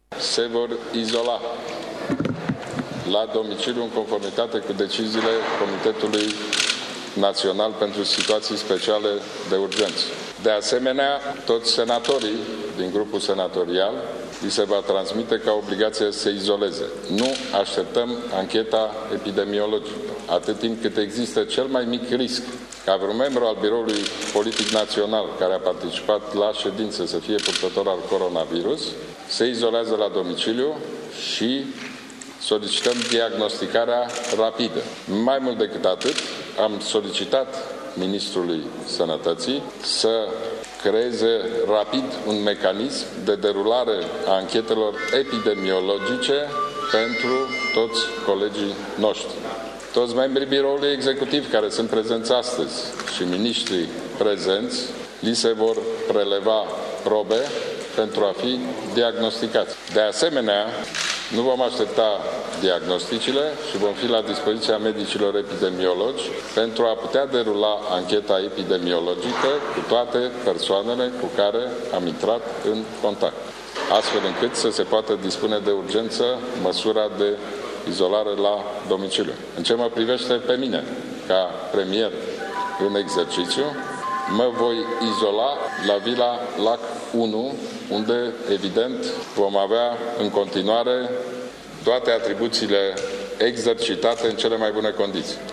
se vor izola la domiciliu în conformitate cu deciziile Comitetului Național pentru Situații Speciale de Urgență. De asemenea, toți senatorii din grupul senatorial li se va transmite ca obligație să se izoleze. Nu așteptăm ancheta epidemiologică. Atât timp cât există cel mai mic risc ca vreun membru al Biroului Politic Național care a participat la ședință să fie purtător al coronavirus, se izolează la domiciliu și solicităm diagnosticarea rapidă. Mai mult decât atât, am solicitat Ministrului Sănătății să creeze rapid un mecanism de derulare a anchetelor epidemiologice pentru toți colegii noștri. Toți membrii Biroului Executiv care sunt prezenți astăzi și miniștrii prezenți, li se vor preleva probe pentru a fi diagnosticați. De asemenea, nu vom aștepta diagnosticile și vom fi la dispoziția medicilor epidemiologi pentru a putea derula ancheta epidemiologică cu toate persoanele cu care am intrat în contact, astfel încât să se poată dispune de urgență măsura de izolare la domiciliu. În ce mă privește pe mine, ca premier în exercițiu, mă voi izola la Vila Lac 1, unde, evident, vom avea în continuare toate atribuțiile exercitate în cele mai bune condiții.